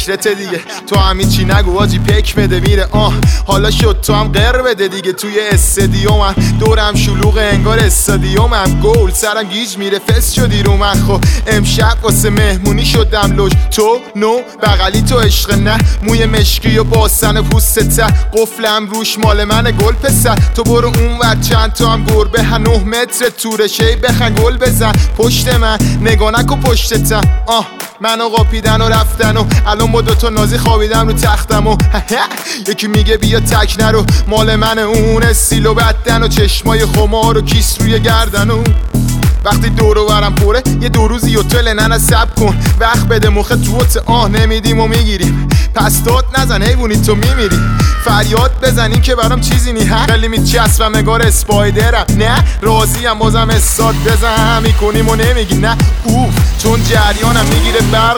فکرت دیگه. تو همین چی نگو آجی پک بده میره. حالا شد تو هم غر بده دیگه. توی استادیومم دورم شلوغ انگار استادیومم. گل سرم گیج میره فس شدی رو من. خب امشب واسه مهمونی شدم لوش. تو نو بغلی تو عشق نه. موی مشکی و باسن پوست ته قفلم روش مال من گل پسر. تو برو اون ور چند تا هم گربه 9 متر تورشی بخن گل بزن پشت من. نگاه نکن پشتتم. منو قاپیدن و رفتن و الان با دوتا نازی خوابیدم رو تختم و یکی میگه بیا تک نرو مال من اون استیل و بدن و چشمای خمار و کیس روی گردن و وقتی دورو برم پره یه 2 روزی هتل ننه سب کن وقت بده مخ توت نمیدیم و میگیریم پس داد نزن حیوونی تو میمیری فریاد بزنین که برام چیزی نی خیلی میچسبم نگار اسپایدرم نه راضیم بازم استاد بزن میکنیم و نمیگی نه چون جریانم میگیره برق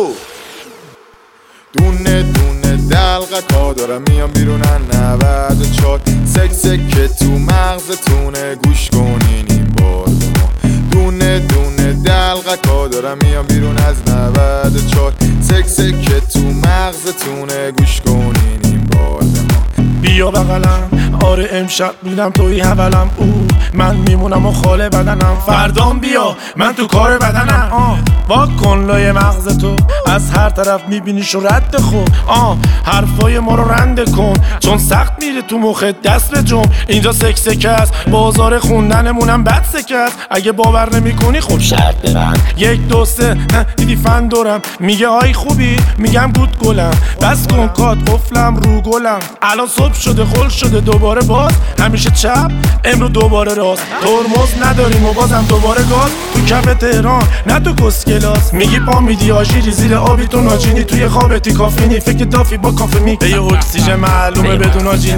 دونه دونه دلقکا دارم میام بیرونن 94 سکه تو مغزتونه گوش کنین این بار دونه دونه دلقکا دارم میام بیرون از 94 سکه تو مغزتونه گوش کنین این بار بیا بغلم آره امشب میدم توی حولم من میمونم و خاله بدنم فردام بیا من تو کار بدنم وا کن لای مغز تو از هر طرف میبینیش و رد خود حرفای ما رو رنده کن چون سخت میره تو مخت دست به جم اینجا سکه است بازار خوندنمونم بد سکه است اگه باور نمی کنی خب شرط برن 1 2 3 دیدی فن دورم میگه آی خوبی میگم گود گلم بس کن کات قفلم رو گلم الان صبح شده خل شده دوباره باز همیشه چپ امرو دوباره راست ترمز نداریم و بازم دوباره گاز تو کف تهران نه تو کسکلاس میگی پا میدی آژیری زیر آبی تو ناجینی توی خوابتی کافینی فکر دافی با کافه می به اکسیژن معلومه بدون آجینی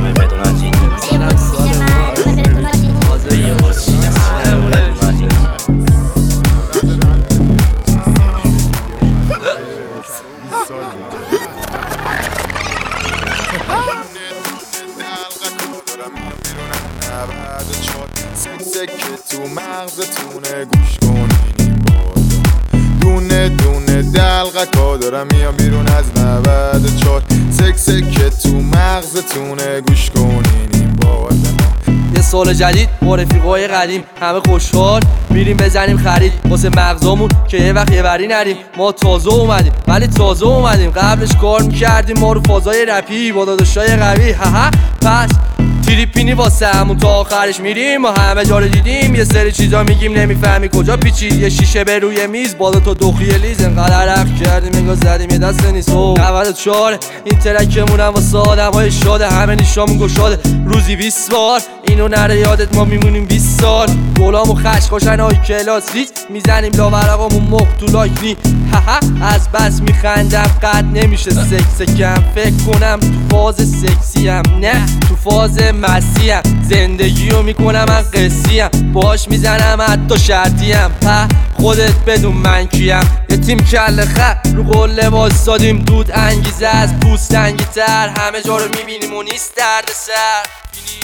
سکه تو مغزتونه گوش کنین این بار دونه دونه دلقکا دارم میام بیرون از 94 سکه تو مغزتونه گوش کنین این بار یه سال جدید با رفیقای قدیم همه خوشحال میریم بزنیم خرید واسه مغزامون که یه وقت یه بری نریم ما تازه اومدیم ولی تازه اومدیم قبلش کار میکردیم ما رو فازای رپی با داداشای قوی پس تریپینی واسه همون تا آخرش میریم و همه جا رو دیدیم یه سری چیزا میگیم نمیفهمی کجا پیچید یه شیشه به روی میز بالا تا دخی لیز انقدر عرق کردیم انگار زدیم یه دست نیست 94 این ترکمونم واسه آدمای شاده همه نیشامون گشاده روزی 20 بار اینو نره یادت ما میمونیم 20 سال گلامو خش خوشن های کلاس ریز میزنیم لاورقامون مخ تو لایک نی از بس میخندم قد نمیشه سکسکم فکر کنم تو فاز سکسیم نه تو فاز مسیم زندگیو میکنم من قصیم باش میزنم حتی شرطیم خودت بدون من کیم یه تیم کل رو قله واسادیم دود انگیزه از پوست انگی تر همه جا رو میبینیم و نیست درد سر